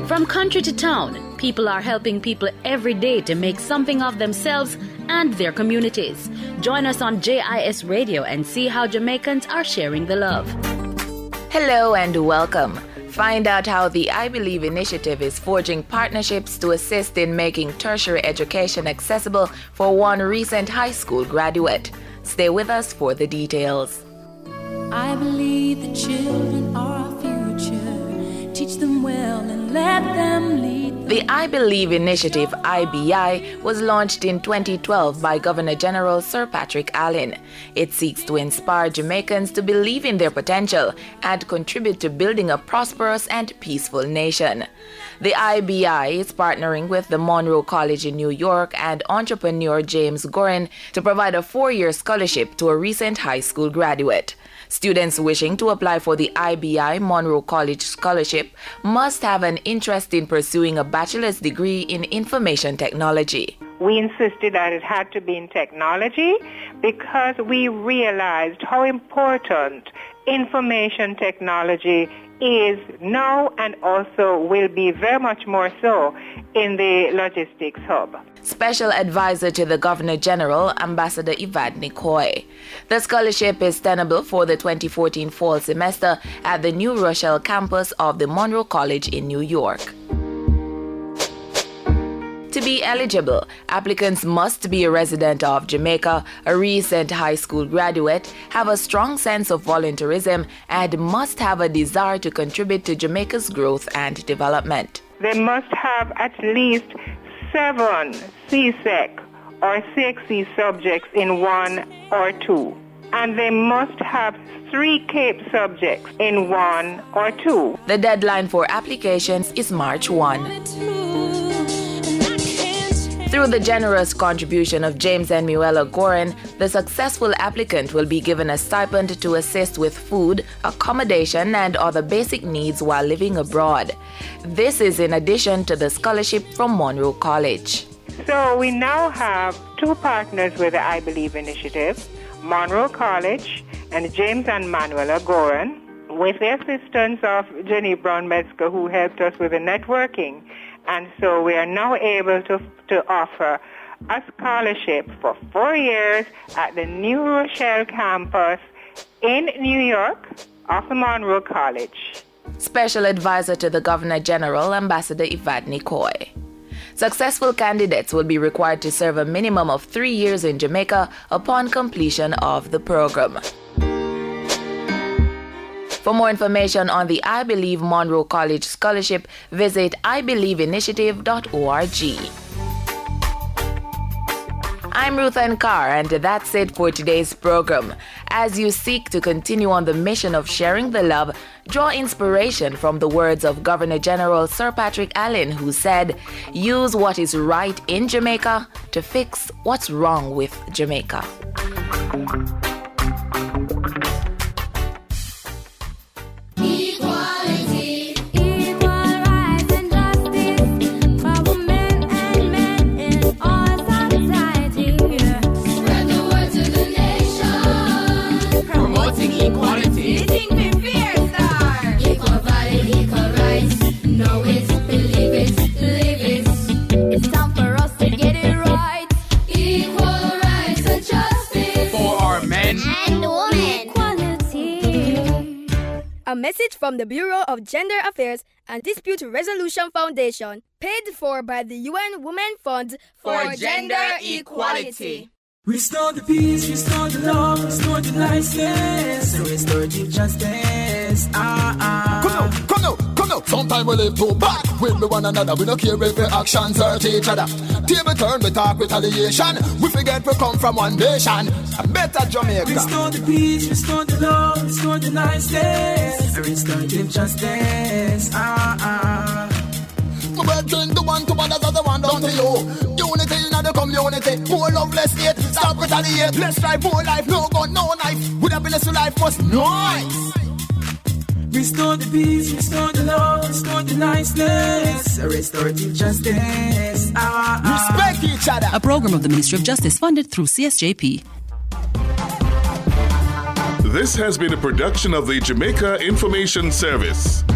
From country to town, people are helping people every day to make something of themselves and their communities. Join us on JIS Radio and see how Jamaicans are sharing the love. Hello and welcome. Find out how the I Believe initiative is forging partnerships to assist in making tertiary education accessible for one recent high school graduate. Stay with us for the details. I believe the children are our future. Teach them well and let them lead. The I Believe initiative, IBI, was launched in 2012 by Governor General Sir Patrick Allen. It seeks to inspire Jamaicans to believe in their potential and contribute to building a prosperous and peaceful nation. The IBI is partnering with the Monroe College in New York and entrepreneur James Gorin to provide a 4-year scholarship to a recent high school graduate. Students wishing to apply for the IBI Monroe College Scholarship must have an interest in pursuing a bachelor's degree in information technology. We insisted that it had to be in technology because we realized how important information technology is now and also will be very much more so in the logistics hub. Special Advisor to the Governor General, Ambassador Evadne Coy. The scholarship is tenable for the 2014 fall semester at the New Rochelle campus of the Monroe College in New York. To be eligible, applicants must be a resident of Jamaica, a recent high school graduate, have a strong sense of volunteerism, and must have a desire to contribute to Jamaica's growth and development. They must have at least 7 CSEC or CXC subjects in 1 or 2. And they must have 3 CAPE subjects in 1 or 2. The deadline for applications is March 1. Through the generous contribution of James and Muella Gorin, the successful applicant will be given a stipend to assist with food, accommodation, and other basic needs while living abroad. This is in addition to the scholarship from Monroe College. So we now have 2 partners with the I Believe initiative, Monroe College and James and Manuela Gorin, with the assistance of Jenny Brown-Metzger, who helped us with the networking. And so we are now able to offer a scholarship for 4 years at the New Rochelle campus in New York of the Monroe College. Special Advisor to the Governor General, Ambassador Evadne Coy. Successful candidates will be required to serve a minimum of 3 years in Jamaica upon completion of the program. For more information on the I Believe Monroe College Scholarship, visit ibelieveinitiative.org. I'm Ruth Ann Carr, and that's it for today's program. As you seek to continue on the mission of sharing the love, draw inspiration from the words of Governor General Sir Patrick Allen, who said, "Use what is right in Jamaica to fix what's wrong with Jamaica." A message from the Bureau of Gender Affairs and Dispute Resolution Foundation, paid for by the UN Women Fund for Gender Equality. Restore the peace, restore the love, restore the niceness, restorative justice. Come now. Sometimes we live too back with one another. We don't care if our actions hurt each other. Table turn, we talk retaliation. We forget we come from one nation. A better Jamaica. Restore the peace, restore the love, restore the niceness, restorative justice. My brethren, the one to others are the one down to you. Unity in the community. More love, less hate. Stop retaliate. Let's strive for life. No gun, no knife. With happiness to life was nice. Restore the peace, restore the love, restore the niceness, restorative justice. Respect each other. A program of the Ministry of Justice funded through CSJP. This has been a production of the Jamaica Information Service.